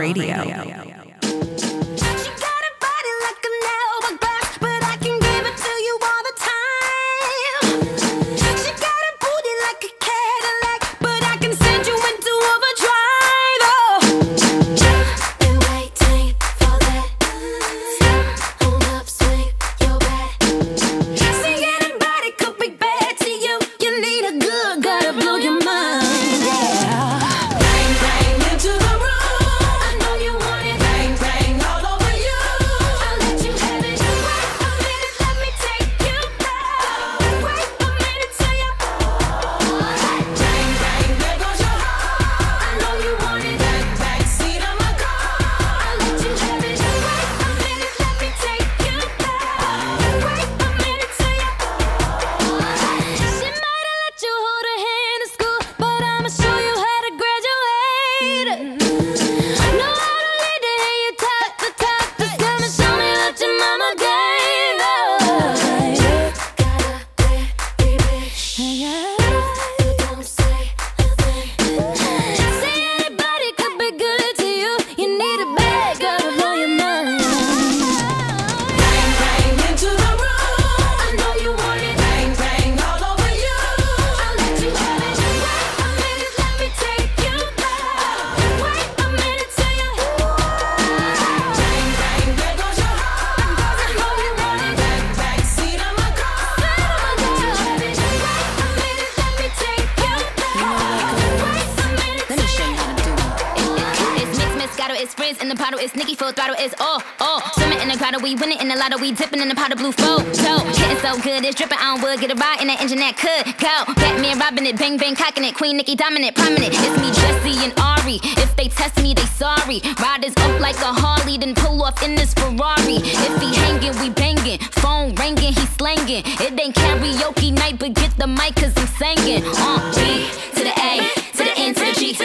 We dipping in the pot of blue photo. Getting so good, it's dripping on wood. Get a ride in that engine that could go. Batman robbing it, bang bang cocking it. Queen Nicki dominant, prominent. It's me, Jesse and Ari. If they test me, they sorry. Riders up like a Harley, then pull off in this Ferrari. If he hanging, we banging. Phone ringing, he slanging. It ain't karaoke night, but get the mic 'cause I'm singing. B to the A, to the N to the G. B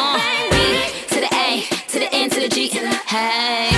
to the A, to the N to the G. Hey.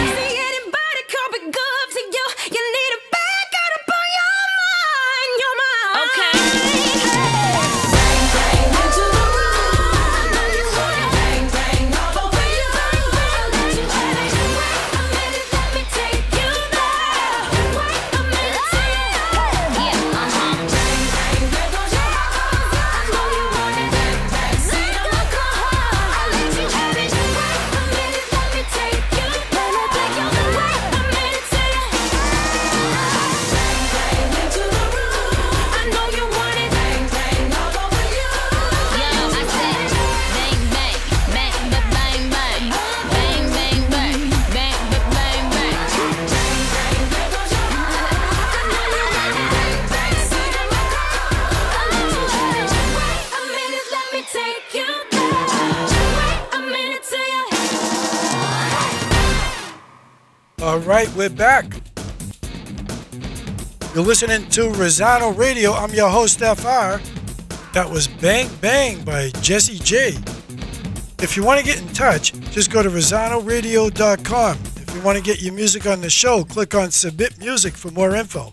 All right, we're back. You're listening to Rosano Radio. I'm your host, FR. That was Bang Bang by Jesse J. If you want to get in touch, just go to RosanoRadio.com. If you want to get your music on the show, click on Submit Music for more info.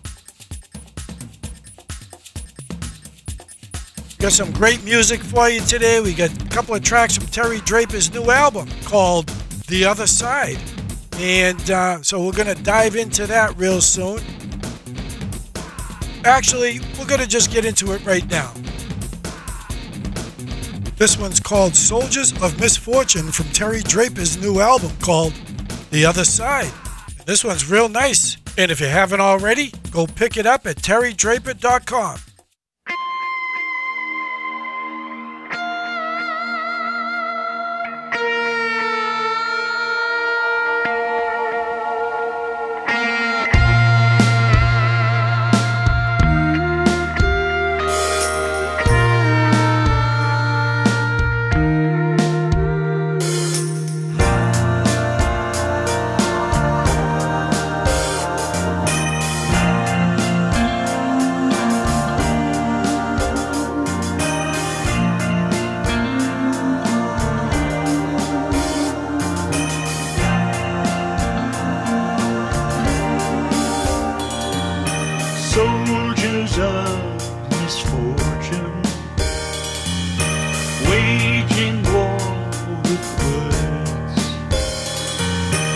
Got some great music for you today. We got a couple of tracks from Terry Draper's new album called The Other Side. And so we're going to dive into that real soon. Actually, we're going to just get into it right now. This one's called Soldiers of Misfortune from Terry Draper's new album called The Other Side. This one's real nice. And if you haven't already, go pick it up at terrydraper.com.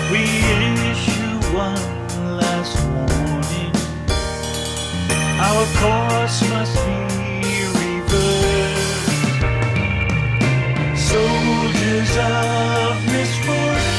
We issue one last warning. Our course must be reversed. Soldiers of misfortune.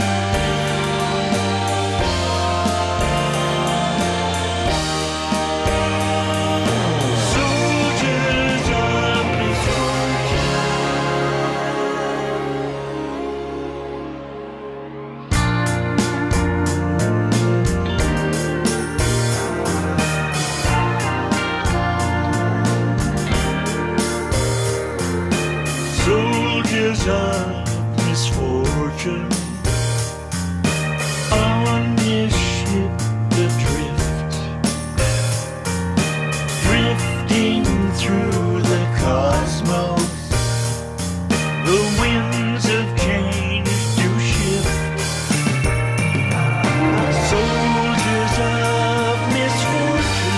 Of misfortune on this ship adrift, drifting through the cosmos. The winds of change do shift. Soldiers of misfortune.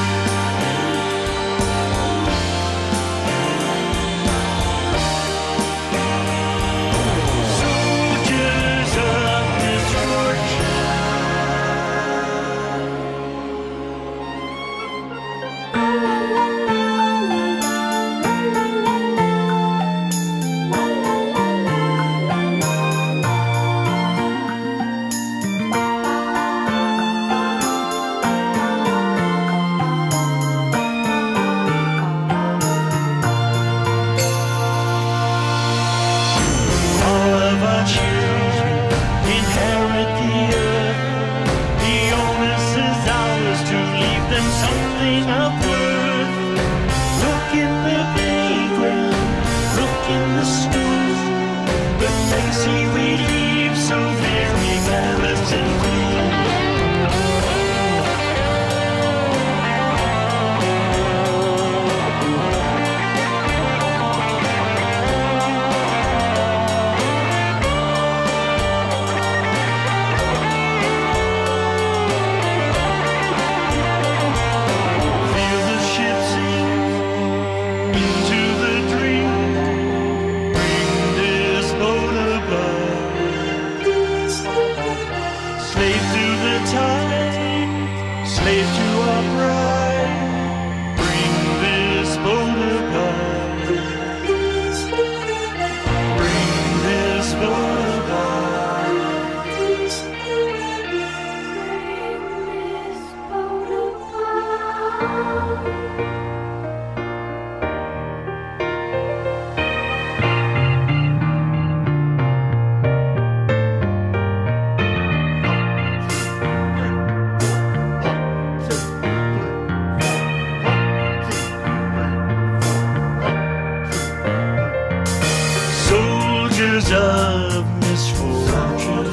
Of misfortune,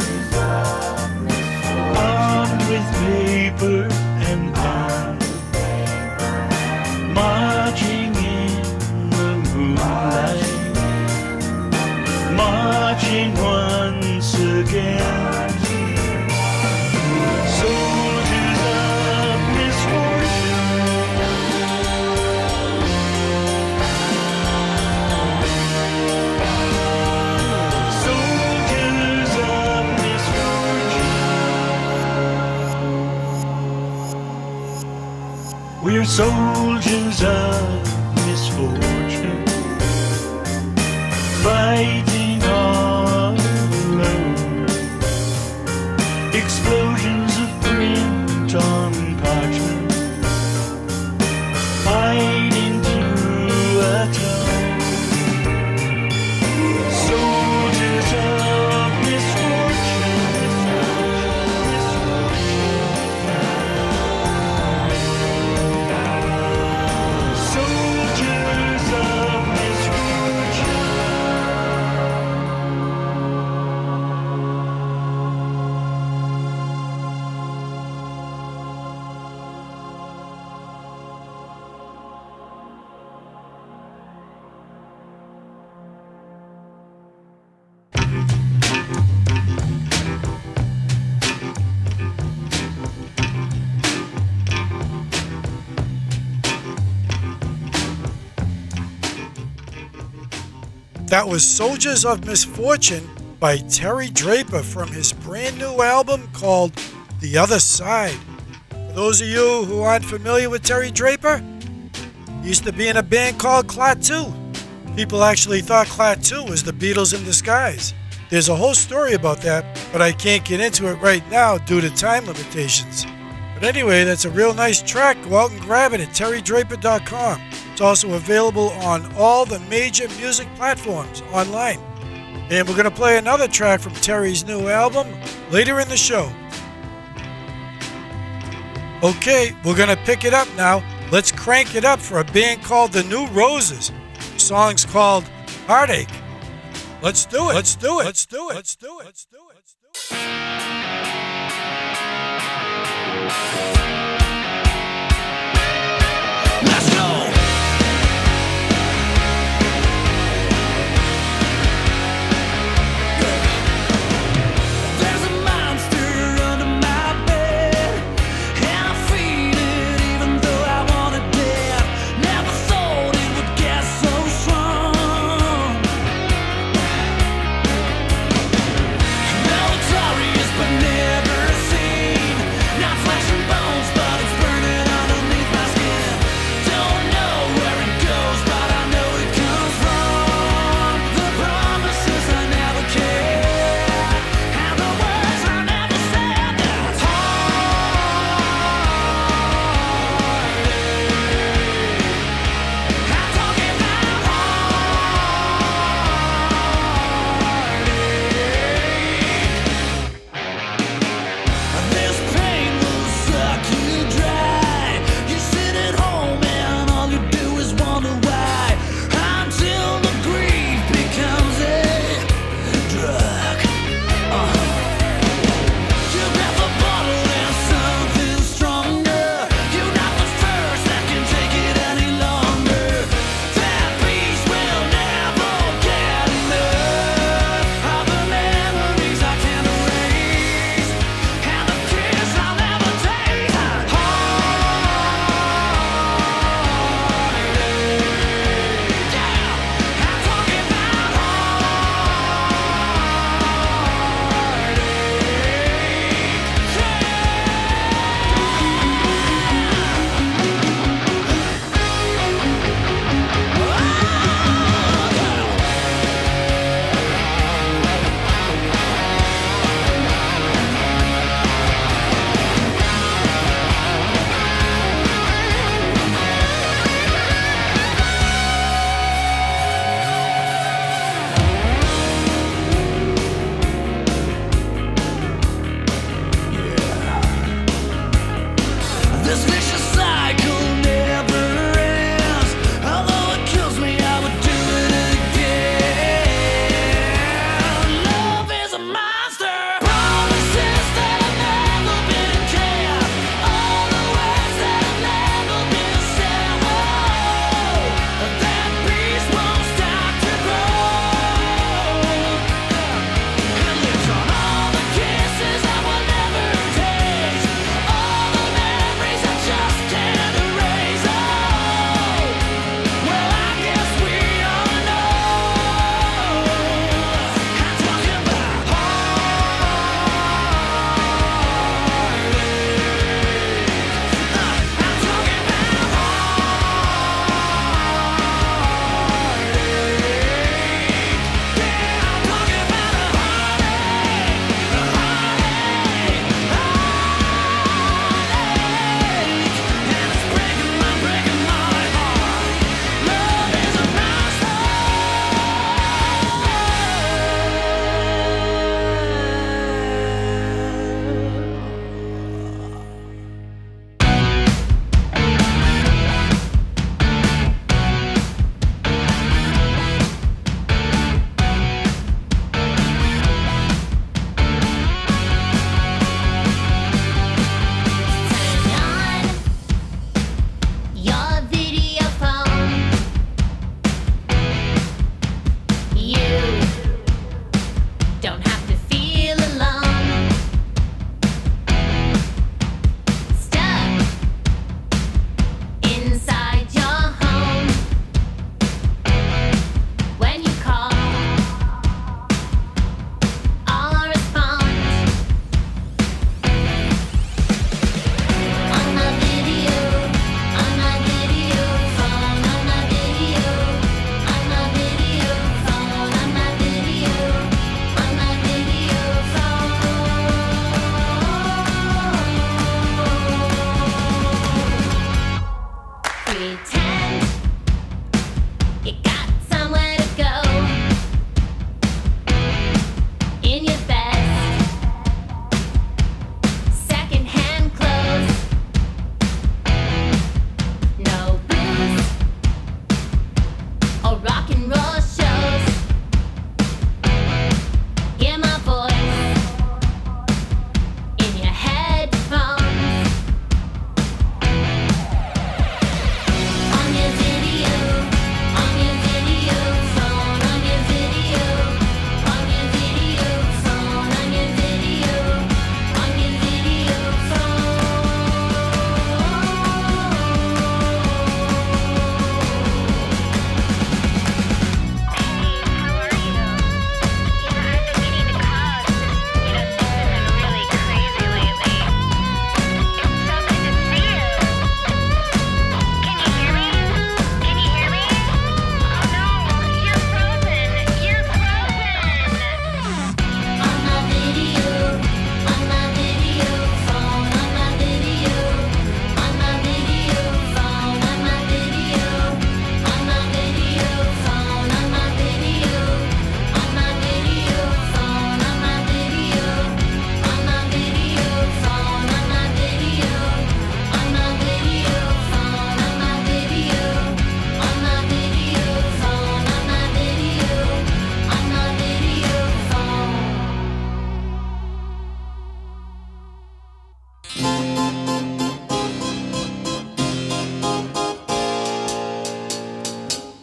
armed with paper and pen, marching in the moonlight, marching once again. Soldiers of misfortune. We're soldiers of misfortune, fighting all alone. Explosions of print on parchment, fighting to atone. Soldiers of misfortune. That was Soldiers of Misfortune by Terry Draper from his brand new album called The Other Side. For those of you who aren't familiar with Terry Draper, he used to be in a band called Klaatu. People actually thought Klaatu was the Beatles in disguise. There's a whole story about that, but I can't get into it right now due to time limitations. But anyway, that's a real nice track. Go out and grab it at terrydraper.com. It's also available on all the major music platforms online. And we're going to play another track from Terry's new album later in the show. Okay, we're going to pick it up now. Let's crank it up for a band called The New Roses. The song's called Heartache. Let's do it. Let's do it. Let's do it. Let's do it. Let's do it. Let's do it. Let's go. There's a monster under my bed, and I feel it even though I want it dead. Never thought it would get so strong. Notorious but never seen, not flesh and bone.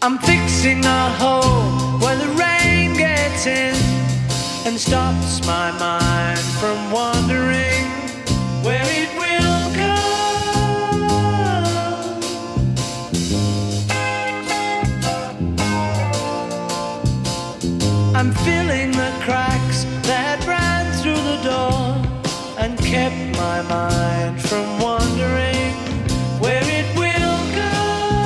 I'm fixing a hole where the rain gets in and stops my mind from wandering where it will go. I'm filling the cracks that ran through the door and kept my mind from wandering where it will go.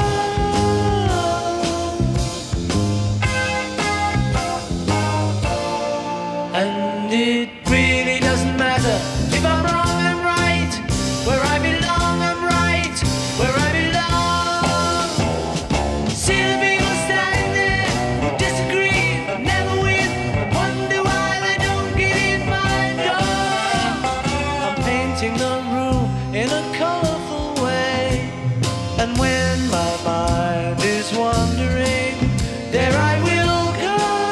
And it really doesn't matter if I'm wrong, I'm right. Where I belong, I'm right. Where I belong. See the people standing there who disagree, but never win. Wonder why they don't get in my door. I'm painting the room in a colorful way, and when my mind is wandering, there I will go.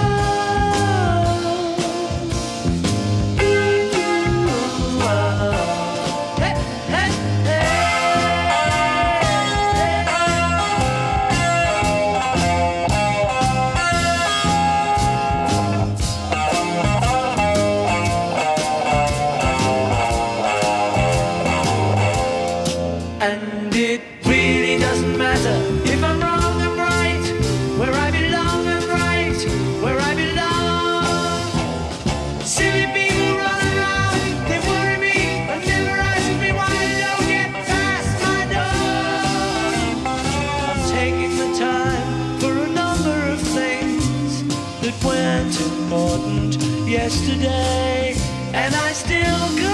And it really doesn't matter if I'm wrong, I'm right. Where I belong, I'm right. Where I belong. Silly people run around, they worry me, but never ask me why I don't get past my door. I'm taking the time for a number of things that weren't important yesterday, and I still go.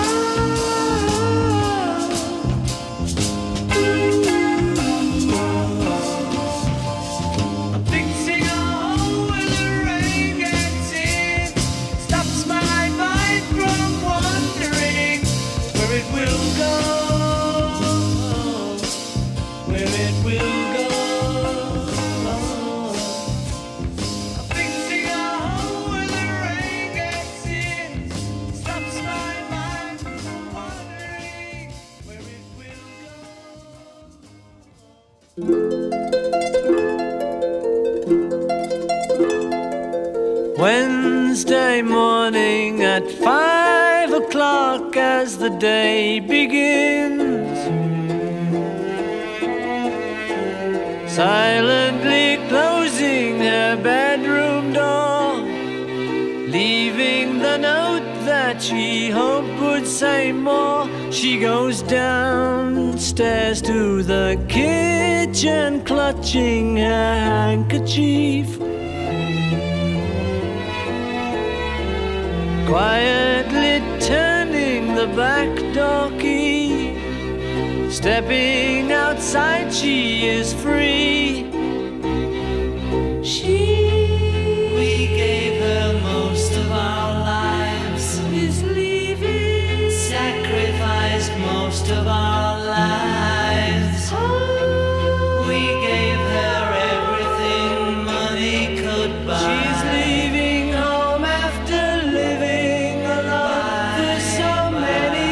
I'm fixing a hole where the rain gets in, stops my mind from wandering where it will go, where it will go. I'm fixing a hole where the rain gets in, stops my mind from wandering where it will go. Wednesday morning at 5 o'clock as the day begins, silently closing her bedroom door, leaving the note that she hoped would say more. She goes downstairs to the kitchen, clutching her handkerchief, quietly turning the back door key. Stepping outside, she is free. We gave her most of our lives, is leaving, sacrificed most of our lives. We gave her everything money could buy. She's leaving home after living alone for so many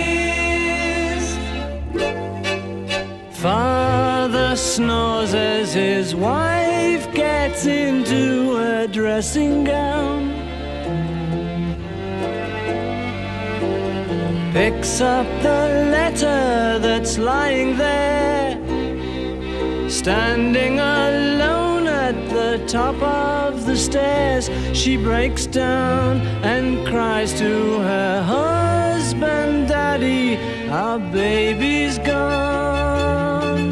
years. Father snores as his wife gets into her dressing gown, picks up the letter that's lying there, standing alone at the top of the stairs. She breaks down and cries to her husband, "Daddy, our baby's gone."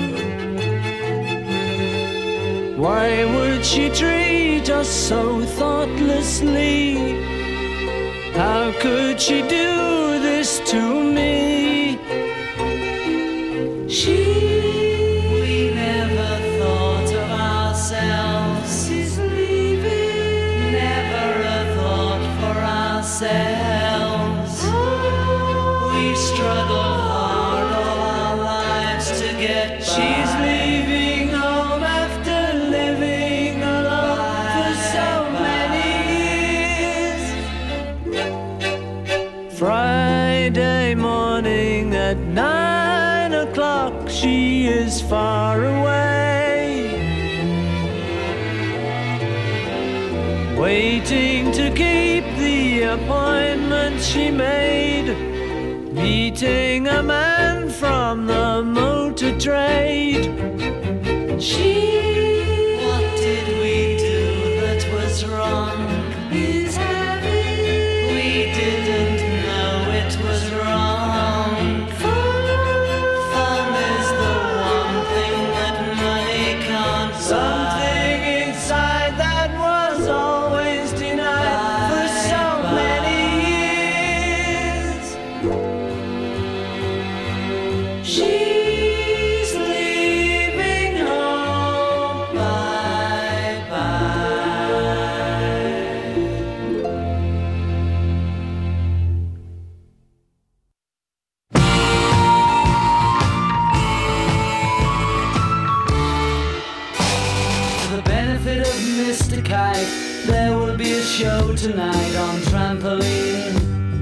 Why would she treat us so thoughtlessly? How could she do this to me? We never thought of ourselves. She's leaving. Never a thought for ourselves. We struggled hard all our lives to get by. She's leaving home after living alone for so many years. Friday morning at 9 o'clock, she is far away, waiting to keep the appointment she made, meeting a man from the motor trade. What did we do that was wrong? He's having. We didn't know it was wrong. Fun is the one thing that money can't buy. Something inside that was always denied for so many years. She's leaving home. Bye bye. For the benefit of Mr. Kite, there will be a show tonight on trampoline.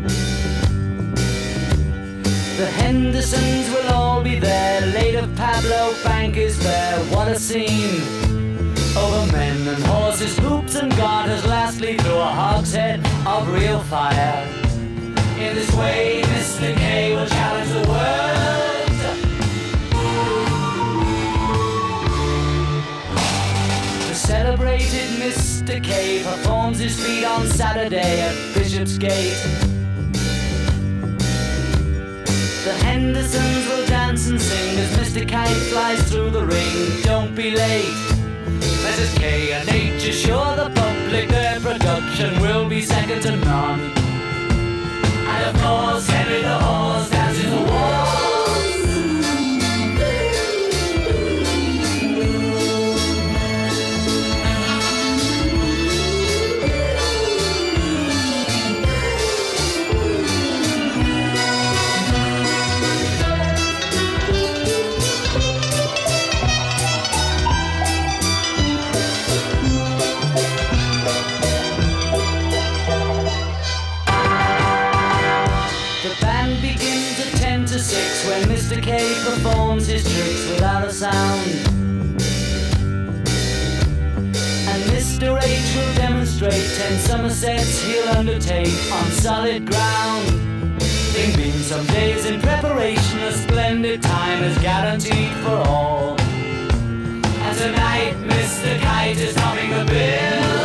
The Hendersons will all be there. Later Pablo Bank is there. What a scene! Over men and horses, hoops and garters. Lastly through a hogshead of real fire. In this way Mr. K will challenge the world. The celebrated Mr. K performs his feat on Saturday at Bishopsgate. The Hendersons will dance and sing as Mr. Kite flies through the ring. Don't be late. Mrs. K and H assure the public their production will be second to none. And of course Henry the Horse dances the waltz. The band begins at 10 to 6 when Mr. K performs his tricks without a sound. And Mr. H will demonstrate 10 somersets he'll undertake on solid ground. Thing being some days in preparation, a splendid time is guaranteed for all. And tonight Mr. Kite is topping the bill.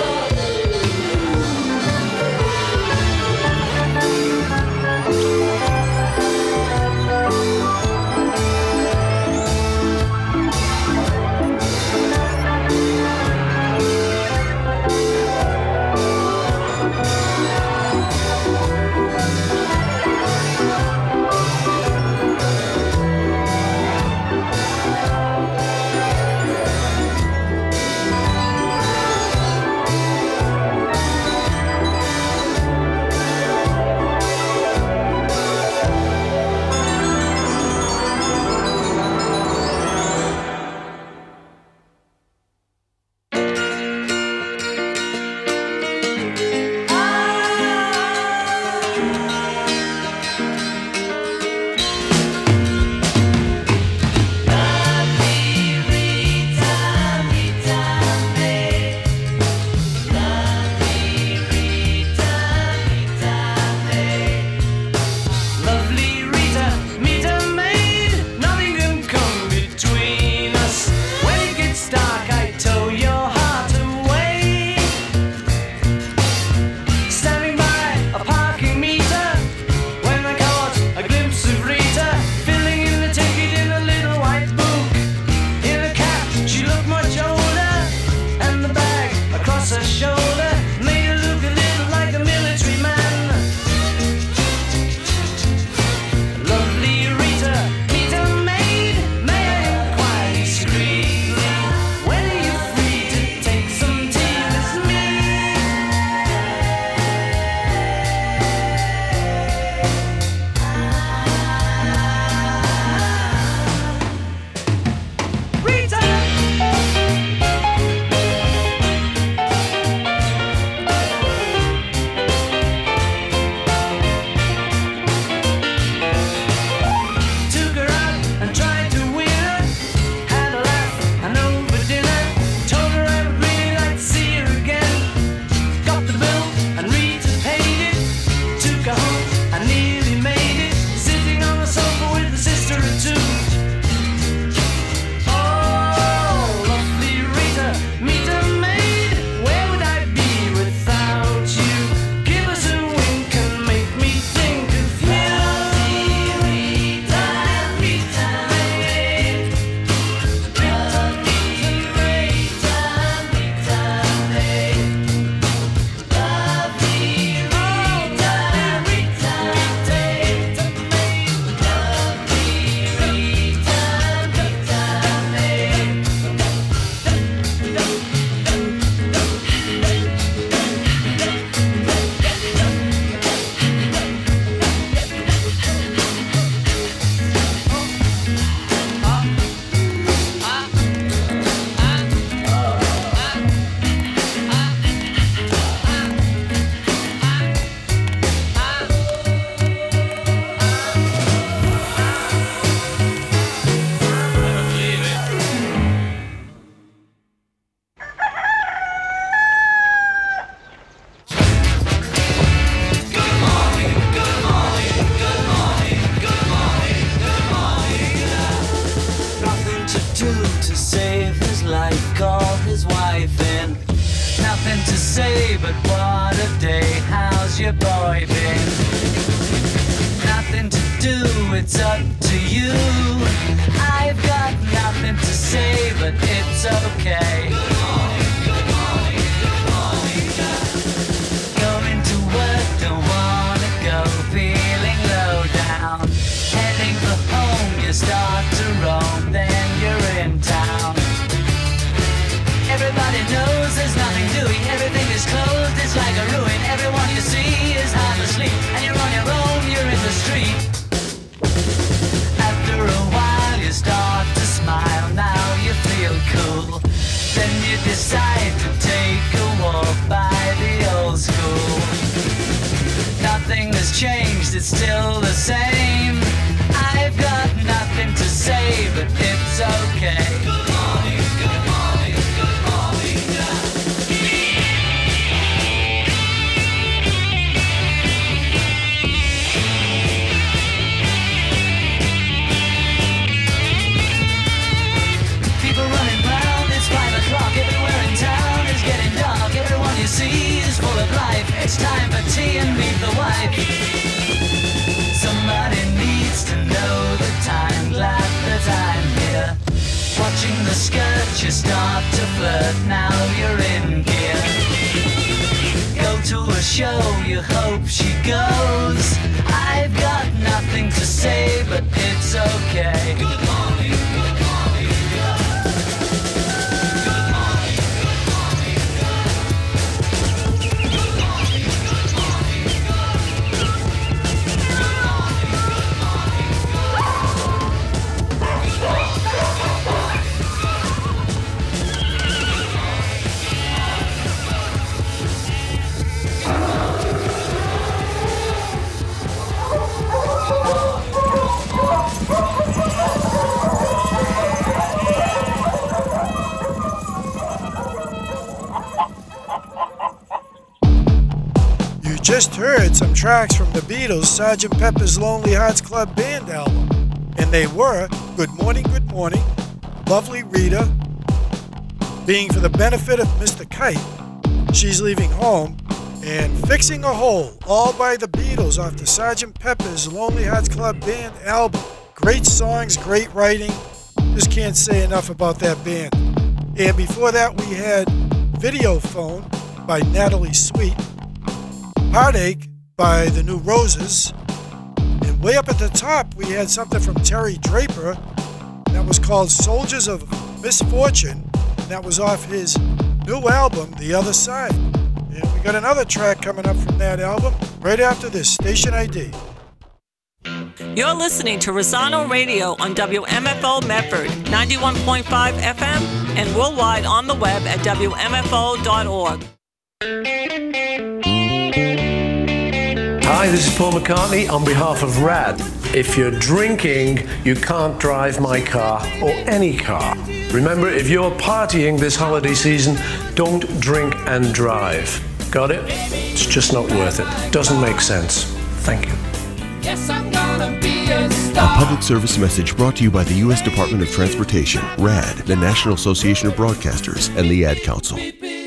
but what a day. How's your boy been? Nothing to do, it's up to you. I've got nothing to say, but it's okay. Going to work, don't wanna go, feeling low down. Heading for home, you start to roam, then you're in town. Everybody knows there's nothing doing, everything is closed, it's like a ruin. Everyone you see is half asleep, and you're on your own, you're in the street. After a while you start to smile, now you feel cool. Then you decide to take a walk by the old school. Nothing has changed, it's still the same. I've got nothing to say, but it's okay. Good morning, good morning, good morning. People running round, it's 5 o'clock, everywhere in town is getting dark. Everyone you see is full of life. It's time for tea and meet the wife. Somebody needs to know the time, glad that I'm here. Watching the skirt, you start to flirt, now you're in gear. Go to a show, you hope she goes. I've got nothing to say, but it's okay. Good morning, good morning, good morning, good morning, good morning, good morning, Just heard some tracks from the Beatles' Sgt. Pepper's Lonely Hearts Club Band album, and they were Good Morning, Lovely Rita, Being for the Benefit of Mr. Kite, She's Leaving Home, and Fixing a Hole, all by the Beatles off the Sgt. Pepper's Lonely Hearts Club Band album. Great songs, great writing, just can't say enough about that band. And before that we had Video Phone by Natalie Sweet, Heartache by the New Roses, and way up at the top we had something from Terry Draper that was called Soldiers of Misfortune, and that was off his new album The Other Side. And we got another track coming up from that album right after this, Station ID. You're listening to Rosano Radio on WMFO Medford 91.5 FM and worldwide on the web at WMFO.org. Hi, this is Paul McCartney on behalf of RAD. If you're drinking, you can't drive my car or any car. Remember, if you're partying this holiday season, don't drink and drive. Got it? It's just not worth it. Doesn't make sense. Thank you. Yes, I'm gonna be a star. A public service message brought to you by the U.S. Department of Transportation, RAD, the National Association of Broadcasters, and the Ad Council.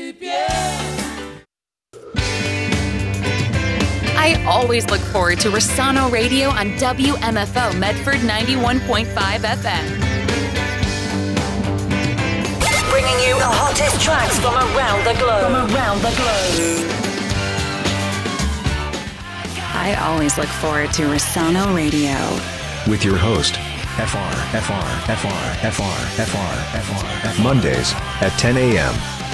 I always look forward to Rosano Radio on WMFO Medford 91.5 FM. Bringing you the hottest tracks from around the globe. I always look forward to Rosano Radio. With your host, FR. Mondays at 10 a.m.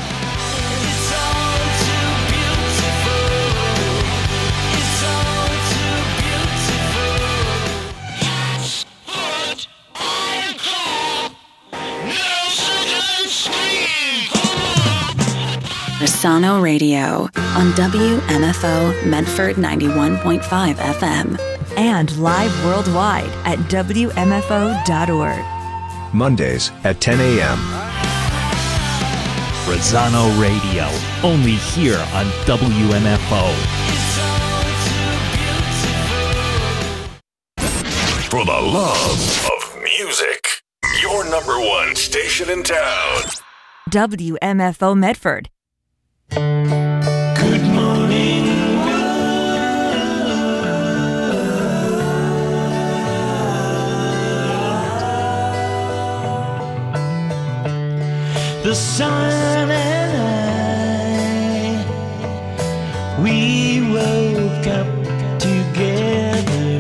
Rosano Radio on WMFO Medford 91.5 FM. And live worldwide at WMFO.org. Mondays at 10 a.m. Rosano Radio, only here on WMFO. For the love of music, your number one station in town. WMFO Medford. Good The sun and I, we woke up together.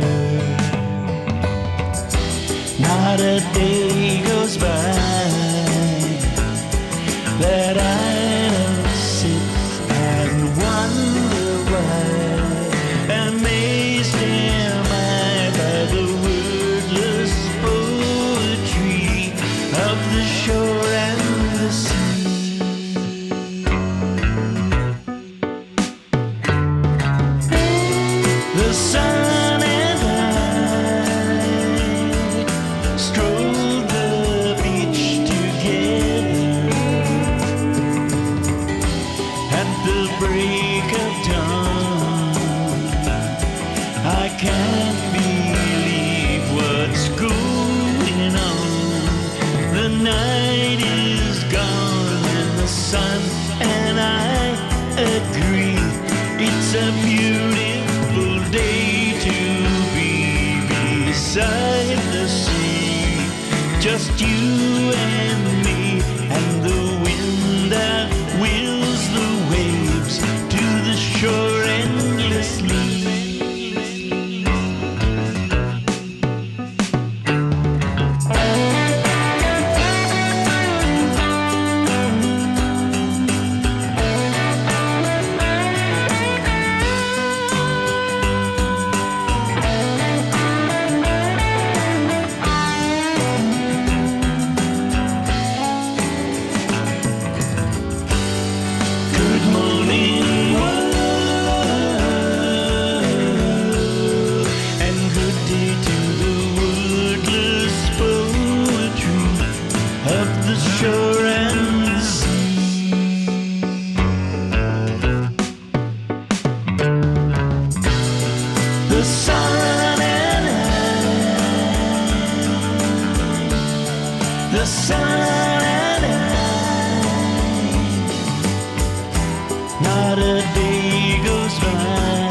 Not a day goes by that I don't sit and wonder why. Amazed am I by the wordless poetry of the shore and the sea. The sun and I strolled the beach together. At the break of dawn, I can't believe what's going on. The night is gone and the sun and I agree it's a beautiful day to be beside the sea. Just you and me and the wind that wills the waves to the shore endlessly. Good morning, world, and good day to the wordless poetry of the shore and the sea. The sun and I, the sun and I, not a day goes by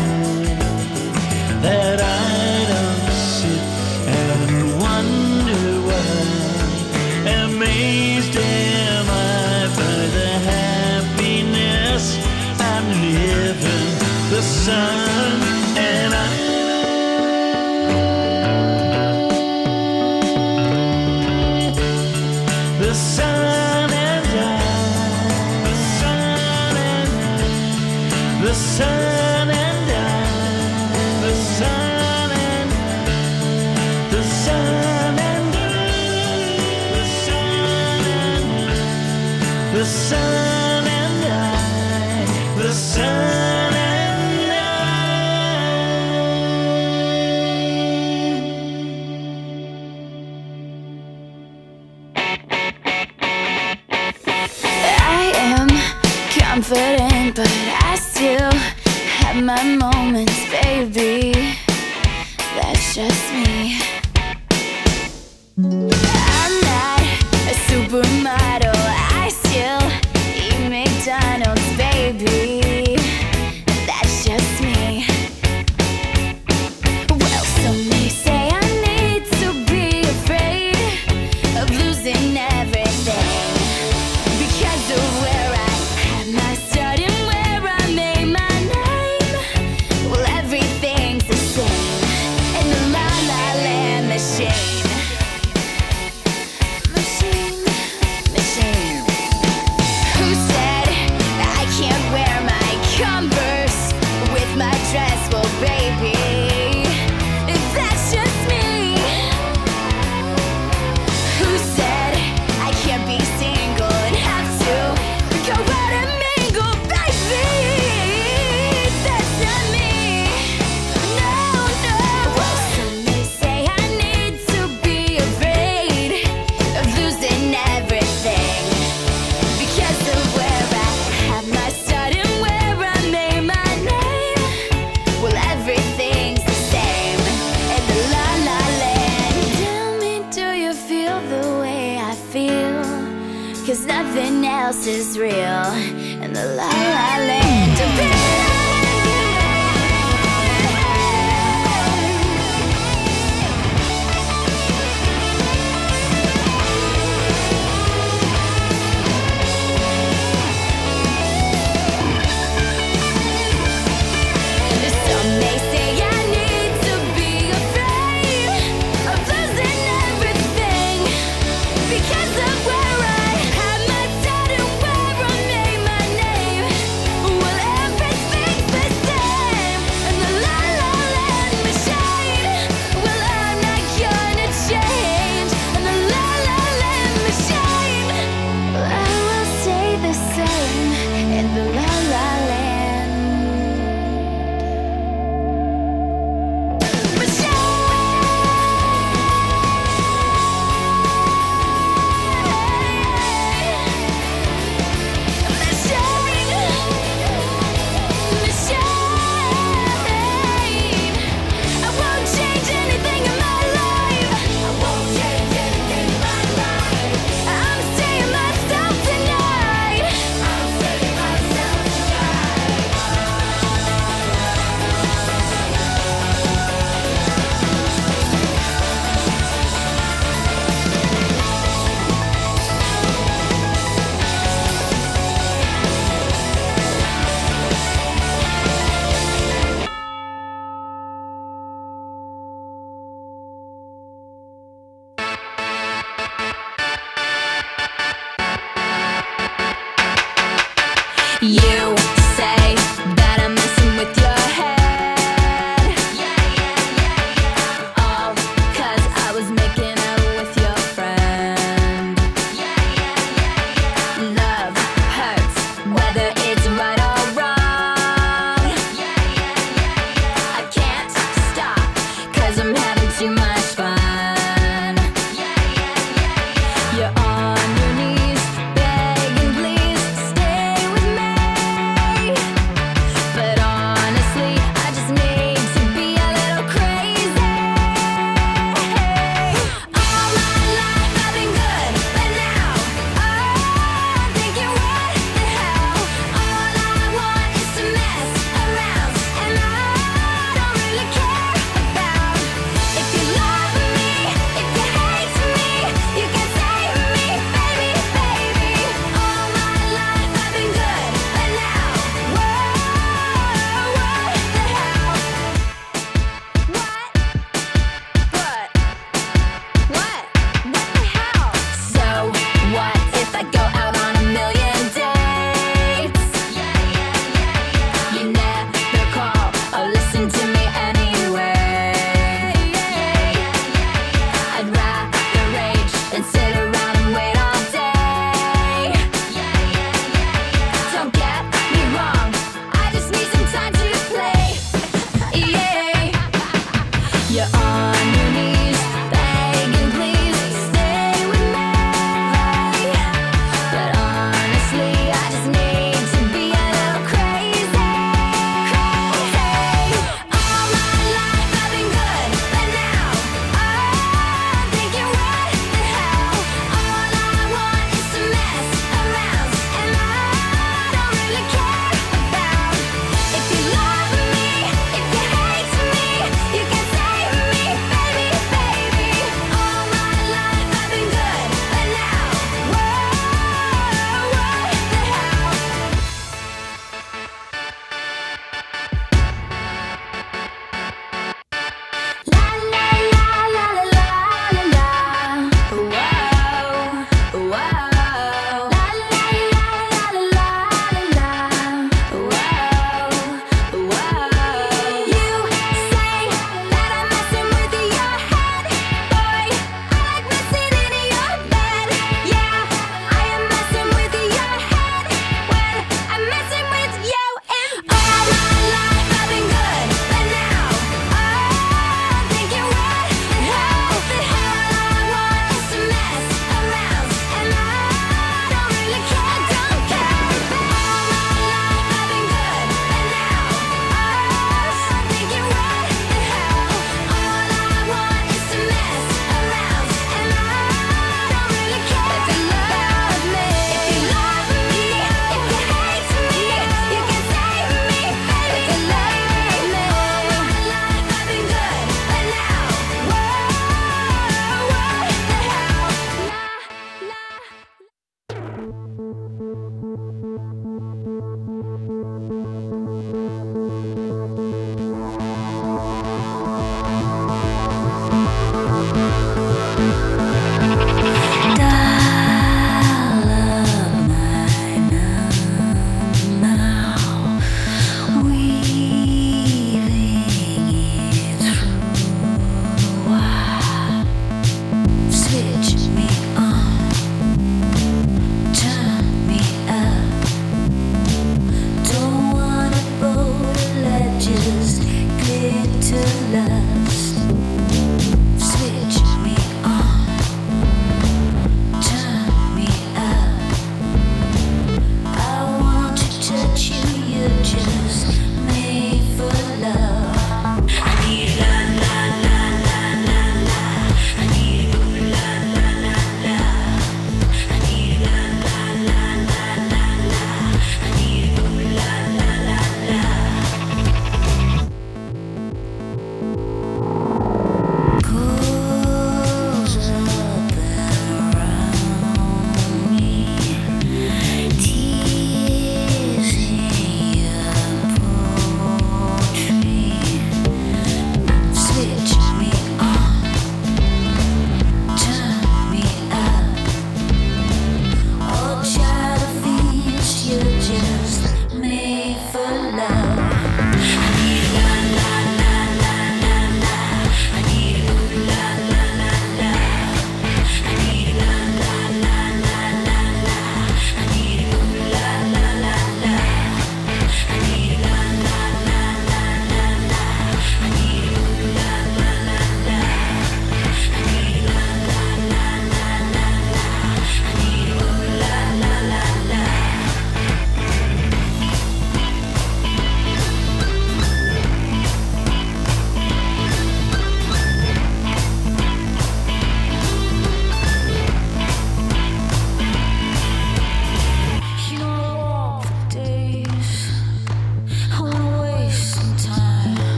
that I don't sit and wonder why. Amazed am I by the happiness I'm living. The sun and I. The sun and I, the sun and I, the sun and I, the sun and I, the sun and I, the sun and I, the sun and I, the sun and I. I am confident, but I still have my moments, baby. That's just me. I'm not a supermodel. I still eat McDonald's, baby. That's just me. Well, some may say I need to be afraid of losing everything because of where I had my start and where I made my name. Well, everything's the same in the La La Land machine. Machine. Who said I can't wear my Converse with my dress? Well, baby, that's just me. Who said I can't be single and have to go out and mingle, baby? That's not me. No, no. Well, some may say I need to be afraid of losing everything because of where I have my start and where I made my name. Well, everything's the same in the La La Land. Tell me, do you feel the way I feel? 'Cause nothing else is real in the La La Land. too much fun. You're on your knees, begging please stay with me. But honestly, I just need to be a little crazy. All my life I've been good, but now I'm thinking what the hell. All I want is to mess around, and I don't really care about if you love me, if you hate me, you can save me, baby, baby. All my life I've been good, but now, whoa, what the hell? What the hell? So what if I go out on a million dates? You never call or listen to me anyway. I'd rather rage than sit around and wait all day. Don't get me wrong, I just need some time to play. Yeah. You're on your knees, begging please stay with me. But honestly, I just need to be a little crazy. All my life I've been good, but now I'm thinking what the hell. All I want is to mess around, and I don't really care about if you love me, if you hate me, you can save me, baby,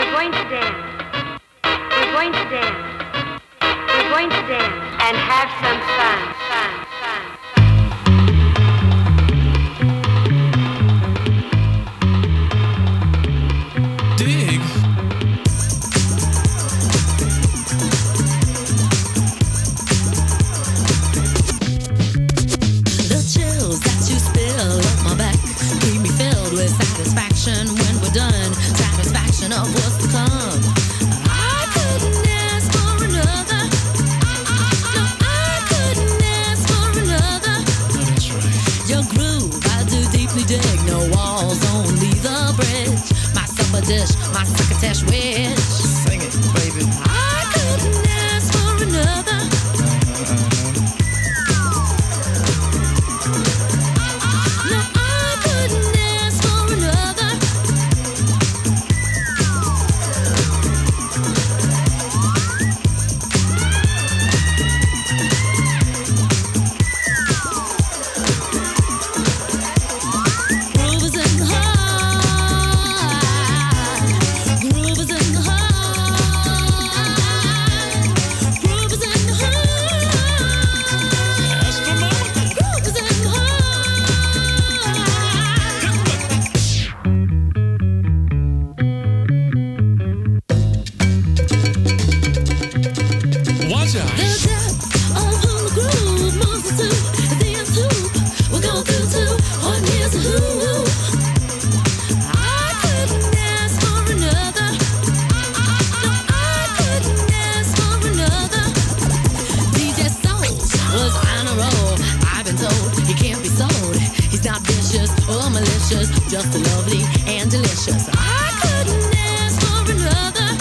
We're going to dance. We're going to dance. We're going to dance and have some fun. Dig. The chills that you spill up my back keep me filled with satisfaction when we're done. Satisfaction of what's to come. I couldn't ask for another. No, I couldn't ask for another. Your groove, I do deeply dig. No walls, only the bridge. My supper dish, my succotash wish. Sing it, baby. I couldn't ask for another. No, I couldn't ask for another. Groove is in the heart. Groove is in the heart. Groove is in the heart. Groove is in the heart. Watch out. The depth of who the groove moves us to the nth hoop. We'll go through to what is a who. I couldn't ask for another. No, I couldn't ask for another. DJ Soul was on a roll. I've been told he can't be sold. He's not vicious or malicious, just lovely and delicious. I couldn't ask for another.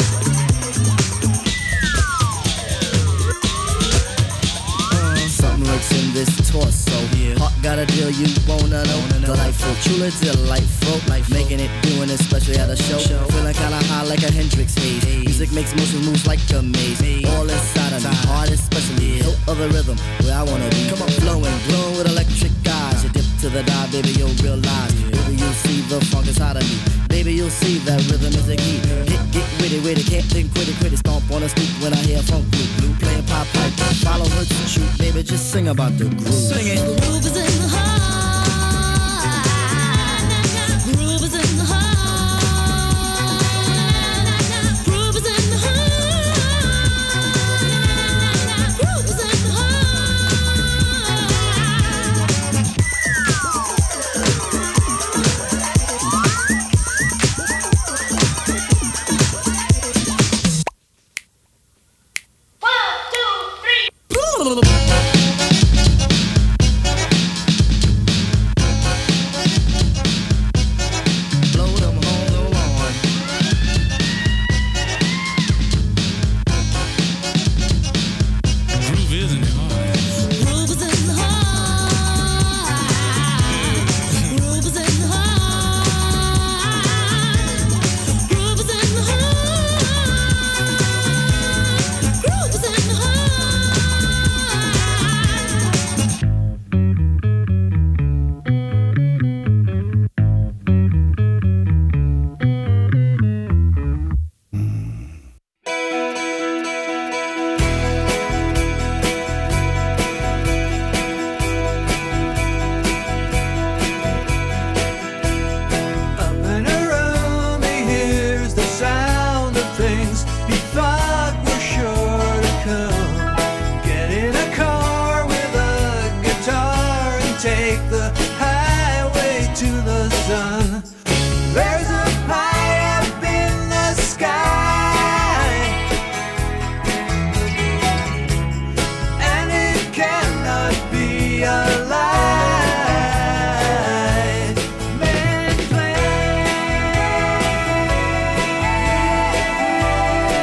Something lurks in this torso. Heart got a deal you wanna know. Delightful, truly delightful. Making it, doing it, especially at a show. Feeling kinda high like a Hendrix haze. Music makes motion moves like a maze. All inside of me, heart especially. No other rhythm where I wanna be. Come on, flowing, glowing with electric eyes. You dip to the dive, baby, you'll realize. Baby, you'll see the funk inside of me. Baby, you'll see that rhythm is the key. Get witty, can't think, quit it. Stomp on the street when I hear funk blue. Playing pop pipe, follow her to shoot. Baby, just sing about the groove. Sing it. The groove is in the heart. Groove is in the heart. Groove is in the heart. Groove is in the heart. Blow them home the lawn. Groove is in the heart. Groove is in the heart. Groove is in the heart. Groove is in the heart. Groove is in the heart. Up and around me, here's the sound of things you thought were sure to come. Get in a car with a guitar and take the highway to the sun. There's a pie up in the sky, and it cannot be a lie. Men play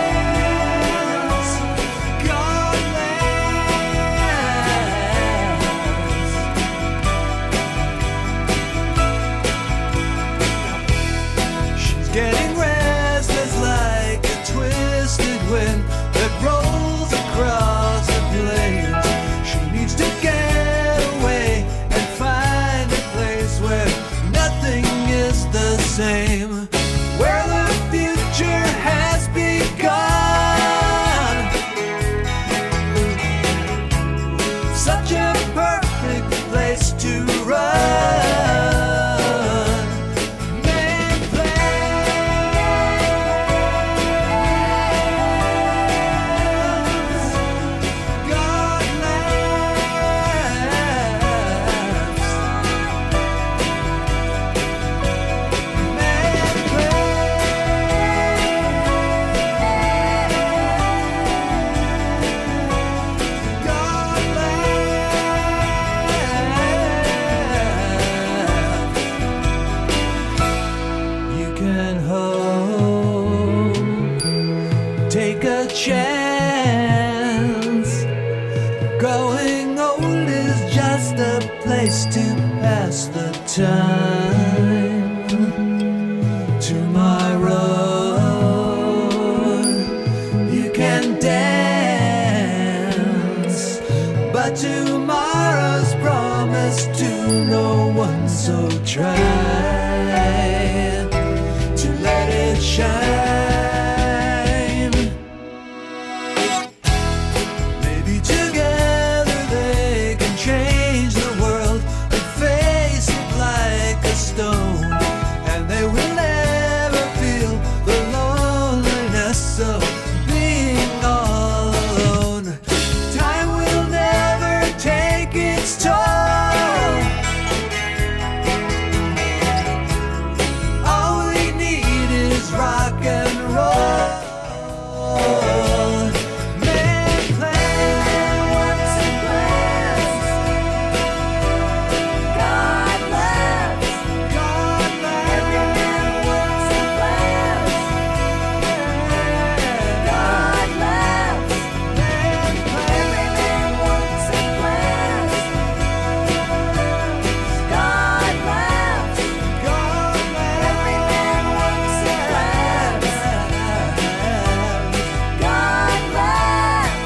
take a chance. Growing old is just a place to pass the time. Tomorrow you can dance, but tomorrow's promised to no one, so try to let it shine. Maybe together they can change the world and face it like a stone, and they will never feel the loneliness of being all alone. Time will never take its toll. All we need is rock and roll. Man plans and plans. God loves. God loves. Every man works and plans. God loves. Man plans. Every man works and plans. God loves. God loves. Every man works and plans. God loves.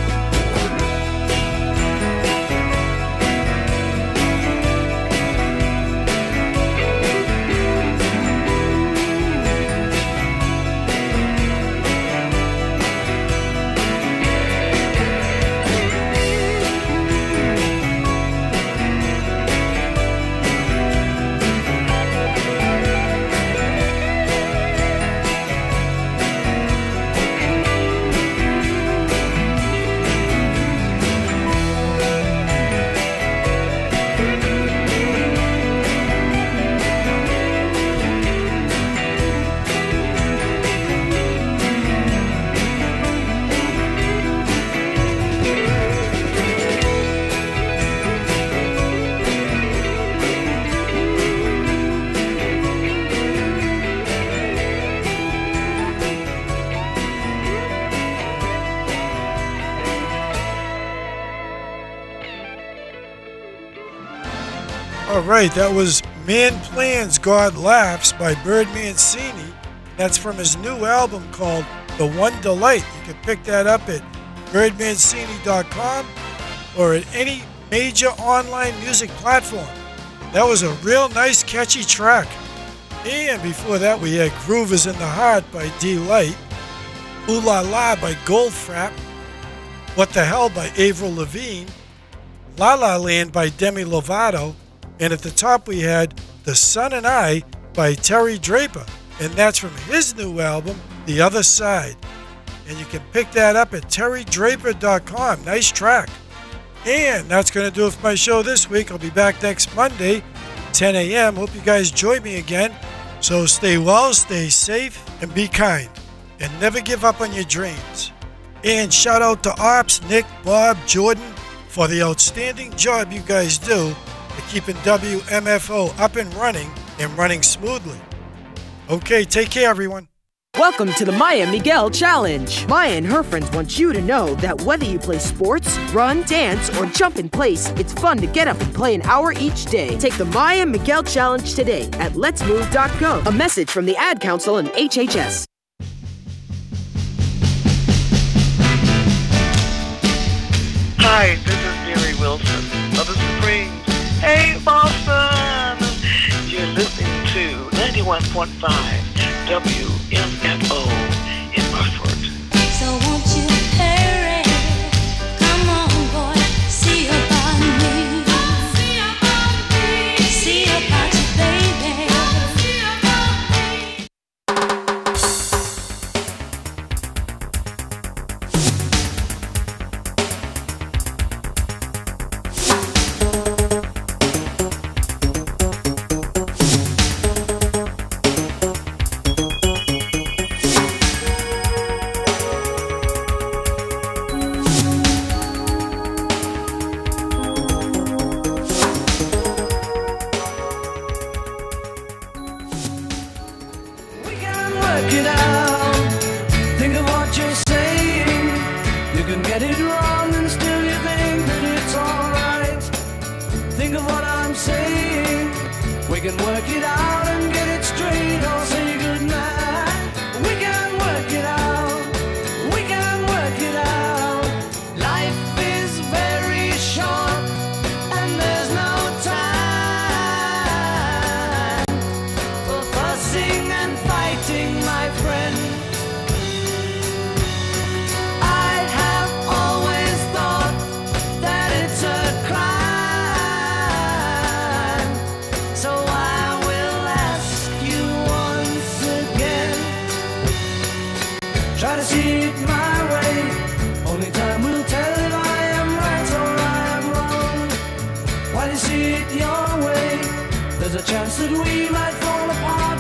All right, that was Man Plans, God Laughs by Bird Mancini. That's from his new album called The One Delight. You can pick that up at birdmancini.com or at any major online music platform. That was a real nice, catchy track. And before that, we had Groove is in the Heart by D-Light, Ooh La La by Goldfrapp, What the Hell by Avril Lavigne, La La Land by Demi Lovato, and at the top we had The Sun and I by Terry Draper, and that's from his new album, The Other Side. And you can pick that up at terrydraper.com. Nice track. And that's going to do it for my show this week. I'll be back next Monday, 10 a.m. Hope you guys join me again. So stay well, stay safe, and be kind. And never give up on your dreams. And shout out to Ops, Nick, Bob, Jordan for the outstanding job you guys do at keeping WMFO up and running smoothly. Okay, take care, everyone. Welcome to the Maya Miguel Challenge. Maya and her friends want you to know that whether you play sports, run, dance, or jump in place, it's fun to get up and play an hour each day. Take the Maya Miguel Challenge today at letsmove.gov. A message from the Ad Council and HHS. Hi, this is Mary Wilson of the Supremes. Hey, Boston! You're listening to 91.5 WMFO in Hartford. So won't you hurry? Come on, boy, see about me. See about you, baby. what you're saying. You can get it wrong and still you think that it's alright. Think of what I'm saying. We can work it out and get it straight or say goodnight. We can work it out. We can work it out. Life is very short and there's no time for fussing and fighting, my friend. I have always thought that it's a crime, so I will ask you once again. Try to see it my way. Only time will tell if I am right or I am wrong. While you see it your way, there's a chance that we might fall apart